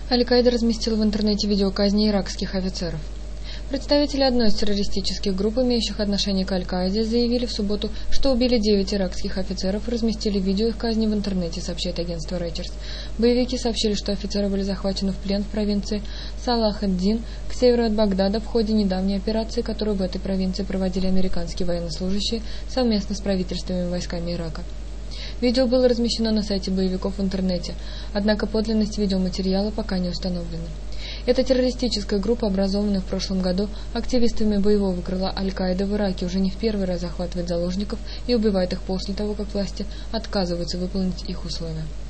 Аль-Каида разместила в интернете видео казни иракских офицеров. Представители одной из террористических групп, имеющих отношение к Аль-Каиде, заявили в субботу, что убили 9 иракских офицеров и разместили видео их казни в интернете, сообщает агентство Reuters. Боевики сообщили, что офицеры были захвачены в плен в провинции Салах-ад-Дин к северу от Багдада в ходе недавней операции, которую в этой провинции проводили американские военнослужащие совместно с правительственными войсками Ирака. Видео было размещено на сайте боевиков в интернете, однако подлинность видеоматериала пока не установлена. Эта террористическая группа, образованная в прошлом году активистами боевого крыла Аль-Каиды в Ираке, уже не в первый раз захватывает заложников и убивает их после того, как власти отказываются выполнить их условия.